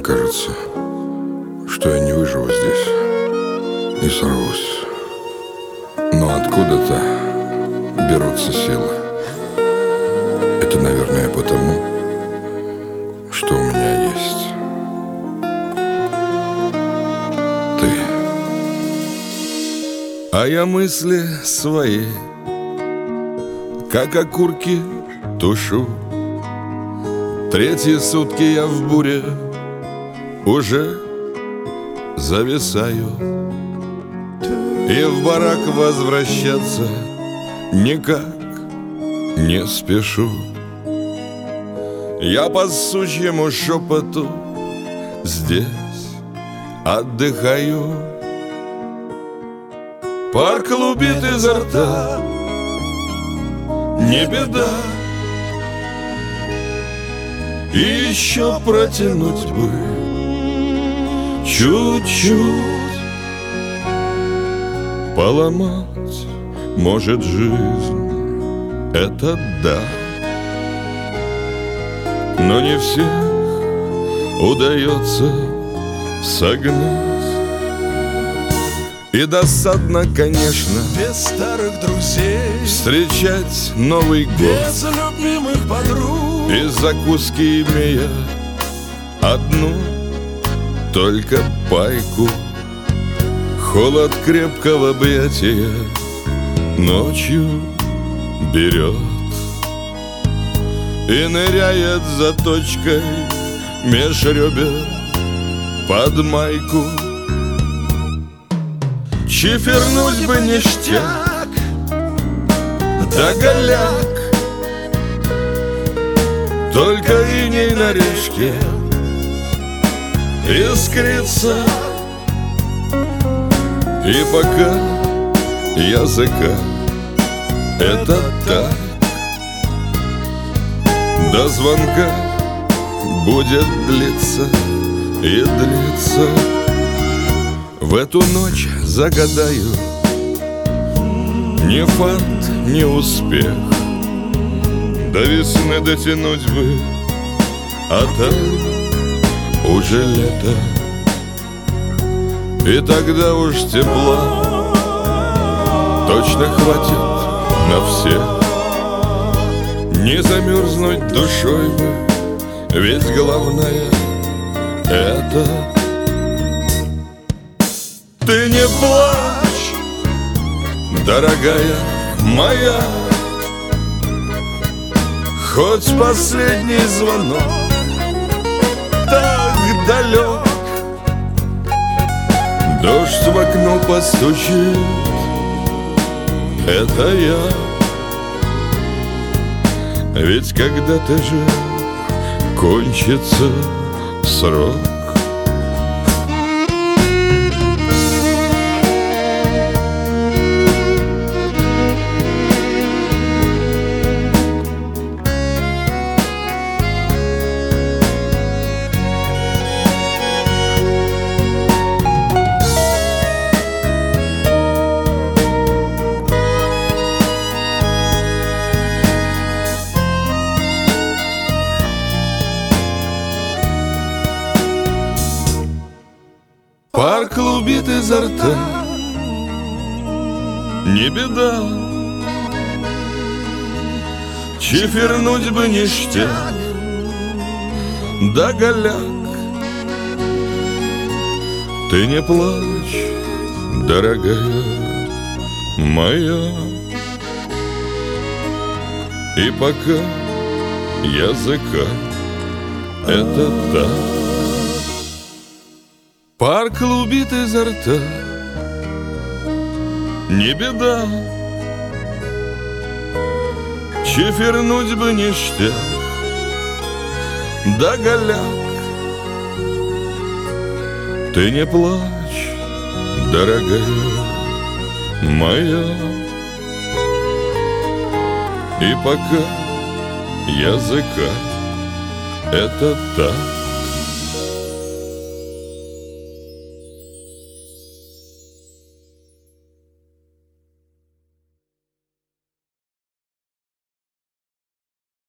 кажется, что я не выживу здесь и сорвусь. Но откуда-то берутся силы. Это, наверное, потому, что у меня есть ты. А я мысли свои, как окурки, тушу. Третьи сутки я в буре уже зависаю, и в барак возвращаться никак не спешу. Я по сучьему шепоту здесь отдыхаю. Пар клубит изо рта, не беда, и еще протянуть бы чуть-чуть. Поломать может жизнь, это да, но не всех удается согнать. И досадно, конечно, без старых друзей встречать Новый год без любимых подруг, и закуски имея одну только пайку. Холод крепкого объятия ночью берет и ныряет заточкой меж ребер под майку. Чифернуть бы ништяк, да голяк, только иней на речке искрится. И пока языка это так, до звонка будет длиться и длиться. В эту ночь загадаю ни фант, ни успех, до весны дотянуть бы, а там уже лето. И тогда уж тепла точно хватит на всех. Не замерзнуть душой бы, ведь главное это. Ты не плачь, дорогая моя, хоть последний звонок так далек. Дождь в окно постучит, это я. Ведь когда-то же кончится срок. Пар клубит изо рта, не беда, чифернуть бы ништяк, да голяк. Ты не плачь, дорогая моя, и пока языка это так. Пар клубит изо рта, не беда, чифернуть бы ништяк, да голяк. Ты не плачь, дорогая моя, и пока языка это так.